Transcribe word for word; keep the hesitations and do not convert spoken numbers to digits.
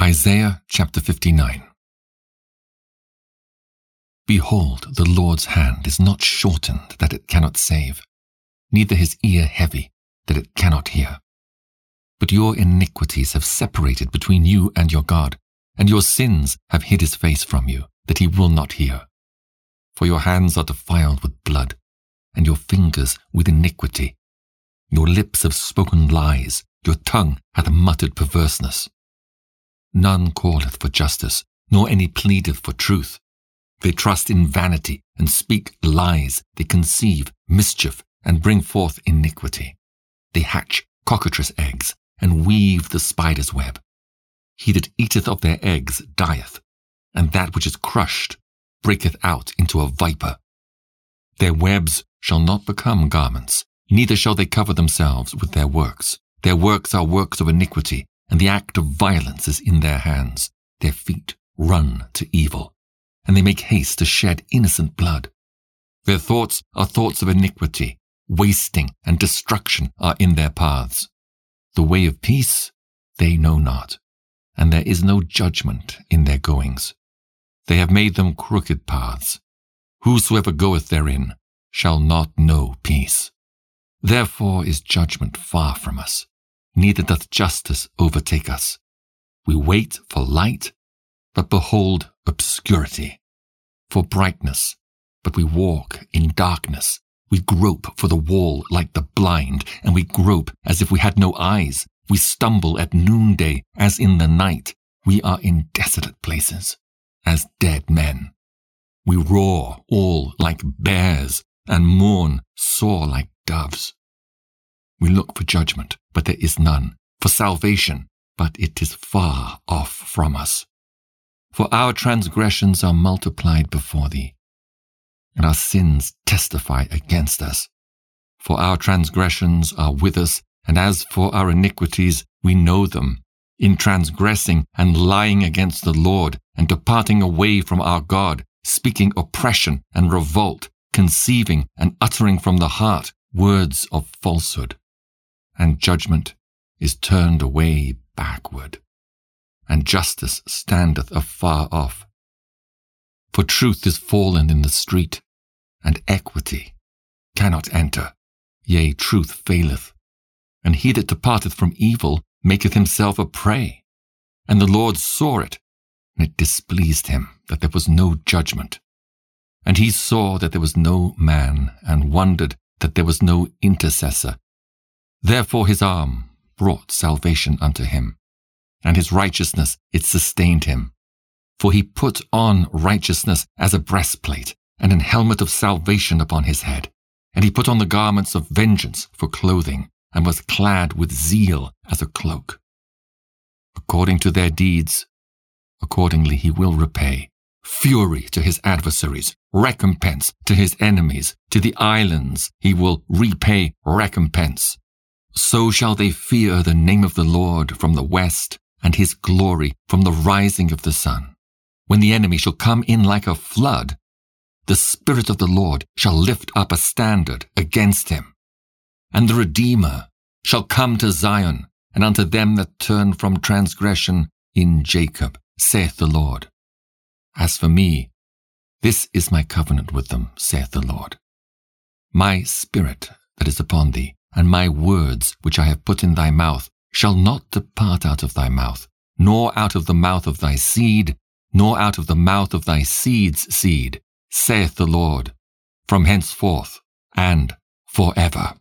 Isaiah chapter fifty-nine. Behold, the Lord's hand is not shortened that it cannot save, neither his ear heavy that it cannot hear. But your iniquities have separated between you and your God, and your sins have hid his face from you, that he will not hear. For your hands are defiled with blood, and your fingers with iniquity. Your lips have spoken lies, your tongue hath muttered perverseness. None calleth for justice, nor any pleadeth for truth. They trust in vanity, and speak lies. They conceive mischief, and bring forth iniquity. They hatch cockatrice eggs, and weave the spider's web. He that eateth of their eggs dieth, and that which is crushed breaketh out into a viper. Their webs shall not become garments, neither shall they cover themselves with their works. Their works are works of iniquity, and the act of violence is in their hands. Their feet run to evil, and they make haste to shed innocent blood. Their thoughts are thoughts of iniquity. Wasting and destruction are in their paths. The way of peace they know not, and there is no judgment in their goings. They have made them crooked paths. Whosoever goeth therein shall not know peace. Therefore is judgment far from us, neither doth justice overtake us. We wait for light, but behold obscurity, for brightness, but we walk in darkness. We grope for the wall like the blind, and we grope as if we had no eyes. We stumble at noonday as in the night. We are in desolate places, as dead men. We roar all like bears, and mourn sore like doves. We look for judgment, but there is none, for salvation, but it is far off from us. For our transgressions are multiplied before thee, and our sins testify against us. For our transgressions are with us, and as for our iniquities, we know them, in transgressing and lying against the Lord, and departing away from our God, speaking oppression and revolt, conceiving and uttering from the heart words of falsehood. And judgment is turned away backward, and justice standeth afar off. For truth is fallen in the street, and equity cannot enter. Yea, truth faileth. And he that departeth from evil maketh himself a prey. And the Lord saw it, and it displeased him that there was no judgment. And he saw that there was no man, and wondered that there was no intercessor. Therefore his arm brought salvation unto him, and his righteousness it sustained him. For he put on righteousness as a breastplate, and an helmet of salvation upon his head. And he put on the garments of vengeance for clothing, and was clad with zeal as a cloak. According to their deeds, accordingly he will repay. Fury to his adversaries, recompense to his enemies. To the islands he will repay recompense. So shall they fear the name of the Lord from the west, and his glory from the rising of the sun. When the enemy shall come in like a flood, the Spirit of the Lord shall lift up a standard against him. And the Redeemer shall come to Zion, and unto them that turn from transgression in Jacob, saith the Lord. As for me, this is my covenant with them, saith the Lord. My spirit that is upon thee, and my words which I have put in thy mouth, shall not depart out of thy mouth, nor out of the mouth of thy seed, nor out of the mouth of thy seed's seed, saith the Lord, from henceforth and forever.